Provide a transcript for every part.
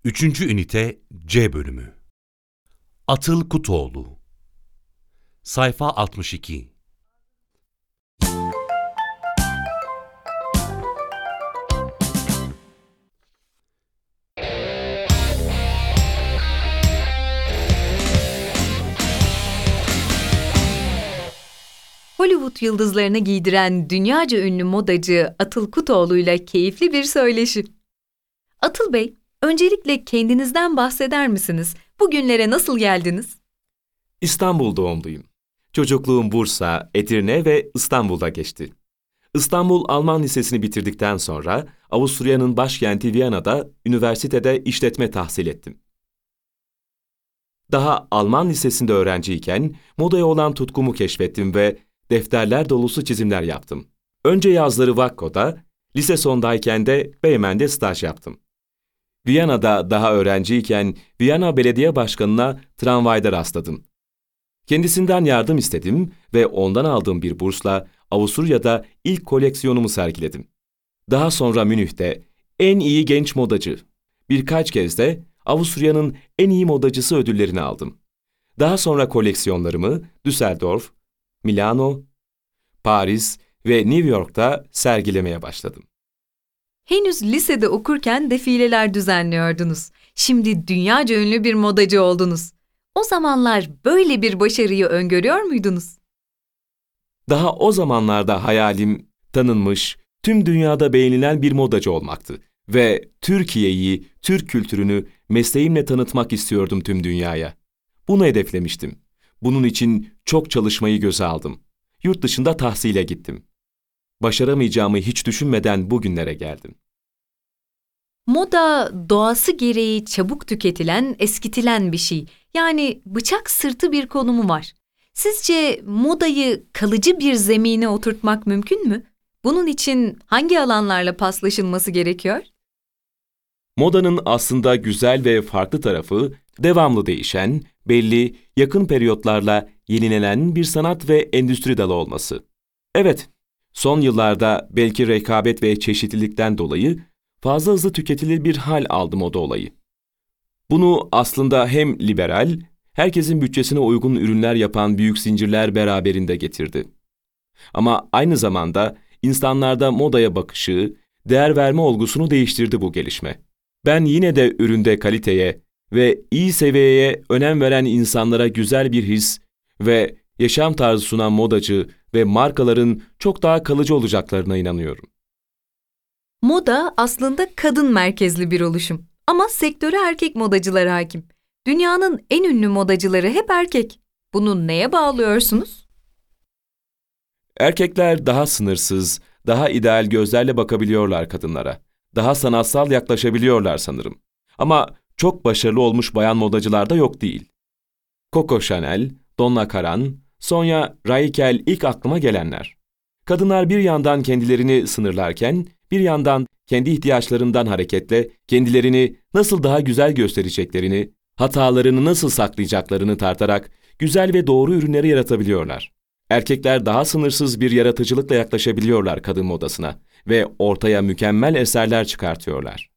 Üçüncü ünite C bölümü. Atıl Kutoğlu. Sayfa 62. Hollywood yıldızlarını giydiren dünyaca ünlü modacı Atıl Kutoğlu ile keyifli bir söyleşi. Atıl Bey, öncelikle kendinizden bahseder misiniz? Bugünlere nasıl geldiniz? İstanbul doğumluyum. Çocukluğum Bursa, Edirne ve İstanbul'da geçti. İstanbul Alman Lisesi'ni bitirdikten sonra Avusturya'nın başkenti Viyana'da üniversitede işletme tahsil ettim. Daha Alman Lisesi'nde öğrenciyken modaya olan tutkumu keşfettim ve defterler dolusu çizimler yaptım. Önce yazları Vakko'da, lise sondayken de Beymen'de staj yaptım. Viyana'da daha öğrenciyken Viyana Belediye Başkanı'na tramvayda rastladım. Kendisinden yardım istedim ve ondan aldığım bir bursla Avusturya'da ilk koleksiyonumu sergiledim. Daha sonra Münih'te en iyi genç modacı, birkaç kez de Avusturya'nın en iyi modacısı ödüllerini aldım. Daha sonra koleksiyonlarımı Düsseldorf, Milano, Paris ve New York'ta sergilemeye başladım. Henüz lisede okurken defileler düzenliyordunuz. Şimdi dünyaca ünlü bir modacı oldunuz. O zamanlar böyle bir başarıyı öngörüyor muydunuz? Daha o zamanlarda hayalim tanınmış, tüm dünyada beğenilen bir modacı olmaktı. Ve Türkiye'yi, Türk kültürünü mesleğimle tanıtmak istiyordum tüm dünyaya. Bunu hedeflemiştim. Bunun için çok çalışmayı göze aldım. Yurt dışında tahsile gittim. Başaramayacağımı hiç düşünmeden bugünlere geldim. Moda doğası gereği çabuk tüketilen, eskitilen bir şey. Yani bıçak sırtı bir konumu var. Sizce modayı kalıcı bir zemine oturtmak mümkün mü? Bunun için hangi alanlarla paslaşılması gerekiyor? Modanın aslında güzel ve farklı tarafı, devamlı değişen, belli, yakın periyotlarla yenilenen bir sanat ve endüstri dalı olması. Evet, son yıllarda belki rekabet ve çeşitlilikten dolayı fazla hızlı tüketilir bir hal aldı moda olayı. Bunu aslında hem liberal, herkesin bütçesine uygun ürünler yapan büyük zincirler beraberinde getirdi. Ama aynı zamanda insanlarda modaya bakışı, değer verme olgusunu değiştirdi bu gelişme. Ben yine de üründe kaliteye ve iyi seviyeye önem veren insanlara güzel bir his ve yaşam tarzı sunan modacı ve markaların çok daha kalıcı olacaklarına inanıyorum. Moda aslında kadın merkezli bir oluşum. Ama sektöre erkek modacılar hakim. Dünyanın en ünlü modacıları hep erkek. Bunu neye bağlıyorsunuz? Erkekler daha sınırsız, daha ideal gözlerle bakabiliyorlar kadınlara. Daha sanatsal yaklaşabiliyorlar sanırım. Ama çok başarılı olmuş bayan modacılar da yok değil. Coco Chanel, Donna Karan, Sonia Rykiel ilk aklıma gelenler. Kadınlar bir yandan kendilerini sınırlarken, bir yandan kendi ihtiyaçlarından hareketle kendilerini nasıl daha güzel göstereceklerini, hatalarını nasıl saklayacaklarını tartarak güzel ve doğru ürünleri yaratabiliyorlar. Erkekler daha sınırsız bir yaratıcılıkla yaklaşabiliyorlar kadın modasına ve ortaya mükemmel eserler çıkartıyorlar.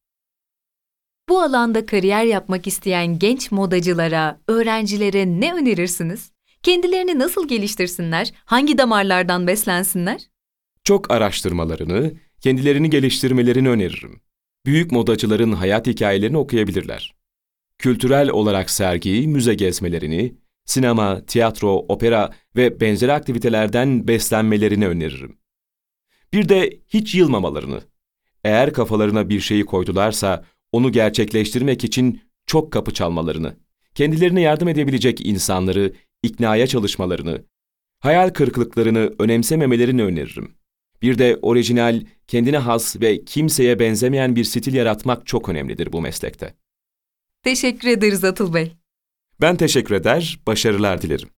Bu alanda kariyer yapmak isteyen genç modacılara, öğrencilere ne önerirsiniz? Kendilerini nasıl geliştirsinler? Hangi damarlardan beslensinler? Çok araştırmalarını, kendilerini geliştirmelerini öneririm. Büyük modacıların hayat hikayelerini okuyabilirler. Kültürel olarak sergi, müze gezmelerini, sinema, tiyatro, opera ve benzeri aktivitelerden beslenmelerini öneririm. Bir de hiç yılmamalarını. Eğer kafalarına bir şeyi koydularsa onu gerçekleştirmek için çok kapı çalmalarını, kendilerine yardım edebilecek insanları iknaya çalışmalarını, hayal kırıklıklarını önemsememelerini öneririm. Bir de orijinal, kendine has ve kimseye benzemeyen bir stil yaratmak çok önemlidir bu meslekte. Teşekkür ederiz Atıl Bey. Ben teşekkür eder, başarılar dilerim.